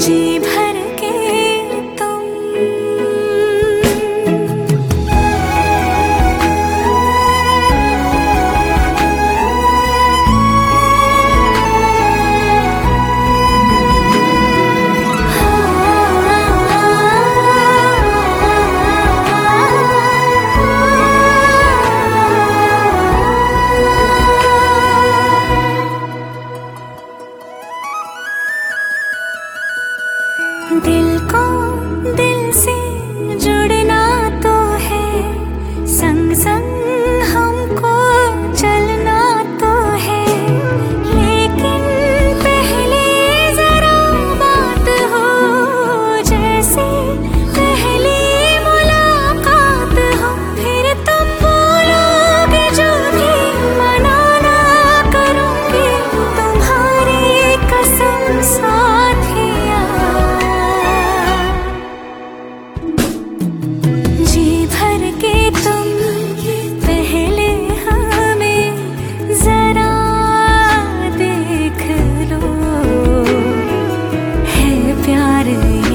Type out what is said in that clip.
जी भर के तुम दिल को दिल से जुड़ना तो है, संग संग हमको चलना तो है, लेकिन पहले जरा बात हो जैसे पहली मुलाकात हो। फिर तुम बोलोगे जो भी मना ना करूँगी, तुम्हारी कसम साथिया। जी भर के तुम पहले हमें जरा देख लो, है प्यार